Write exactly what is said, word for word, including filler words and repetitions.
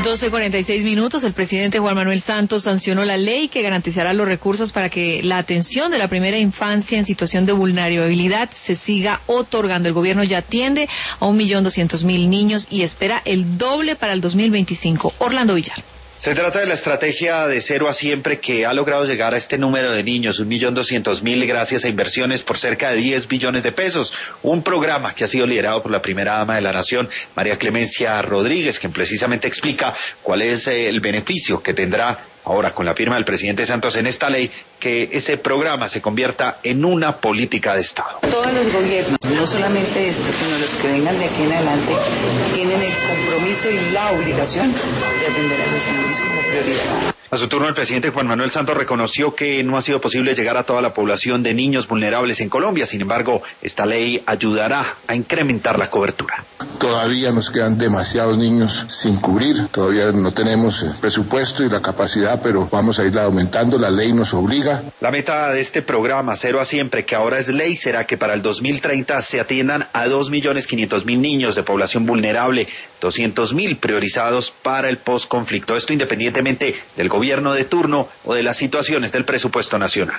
doce cuarenta y seis minutos, el presidente Juan Manuel Santos sancionó la ley que garantizará los recursos para que la atención de la primera infancia en situación de vulnerabilidad se siga otorgando. El gobierno ya atiende a un millón doscientos mil niños y espera el doble para el dos mil veinticinco. Orlando Villar. Se trata de la estrategia de cero a siempre que ha logrado llegar a este número de niños, un millón doscientos mil, gracias a inversiones por cerca de diez billones de pesos. Un programa que ha sido liderado por la primera dama de la nación, María Clemencia Rodríguez, quien precisamente explica cuál es el beneficio que tendrá ahora con la firma del presidente Santos en esta ley, que ese programa se convierta en una política de Estado. Todos los gobiernos, no solamente este, sino los que vengan de aquí en adelante, tienen el compromiso y la obligación de atender a los niños como prioridad. A su turno, el presidente Juan Manuel Santos reconoció que no ha sido posible llegar a toda la población de niños vulnerables en Colombia. Sin embargo, esta ley ayudará a incrementar la cobertura. Todavía nos quedan demasiados niños sin cubrir, todavía no tenemos el presupuesto y la capacidad, pero vamos a ir aumentando, la ley nos obliga. La meta de este programa, Cero a Siempre, que ahora es ley, será que para el dos mil treinta se atiendan a dos millones quinientos mil niños de población vulnerable, doscientos mil priorizados para el posconflicto. Esto independientemente del gobierno de turno o de las situaciones del presupuesto nacional.